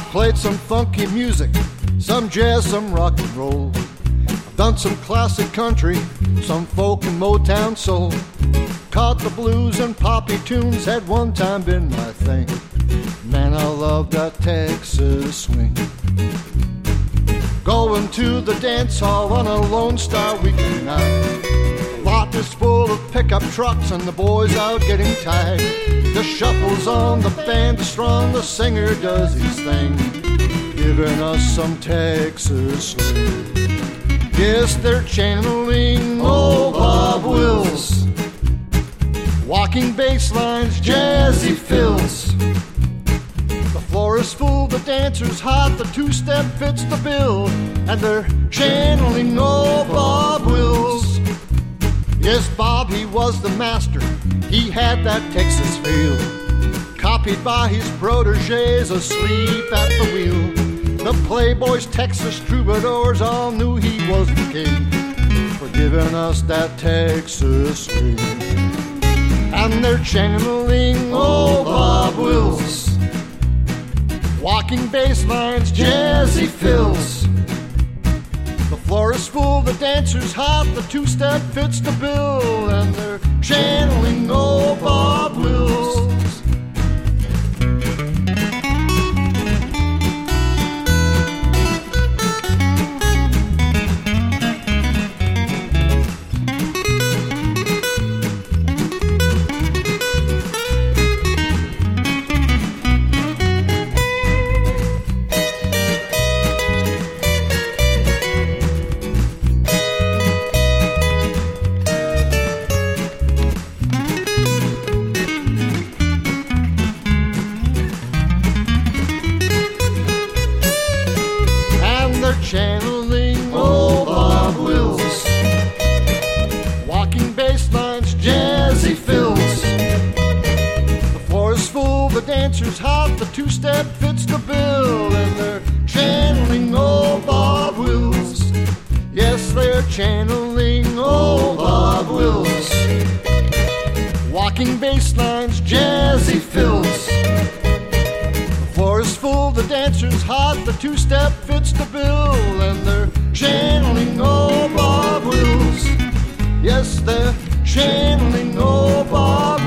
played some funky music, some jazz, some rock and roll. I've done some classic country, some folk and Motown soul. Caught the blues and poppy tunes, had one time been my thing. Man, I love that Texas swing. Going to the dance hall on a Lone Star weekend night. The lot is full of pickup trucks and the boys out getting tired. The shuffle's on, the band is strong, the singer does his thing, giving us some Texas swing. Yes, they're channeling old Bob Wills, walking bass lines, jazzy fills. The floor is full, the dancers hot, the two-step fits the bill, and they're channeling old Bob Wills. Yes, Bob, he was the master, he had that Texas feel, copied by his proteges asleep at the wheel. The Playboys, Texas troubadours all knew he was the king, for giving us that Texas swing. And they're channeling old Bob Wills, walking bass lines, jazzy fills. The floor is full, the dancers hot, the two-step fits the bill, and they're channeling old Bob Wills. Channeling old Bob Wills, walking bass lines, jazzy fills. The floor is full, the dancers hot, the two-step fits the bill, and they're channeling old Bob Wills. Yes, they're channeling old Bob Wills, walking bass lines, jazzy fills. The floor is full, the dancers hot, the two-step fits the bill, and they're channeling old Bob Wills. Yes, they're channeling old Bob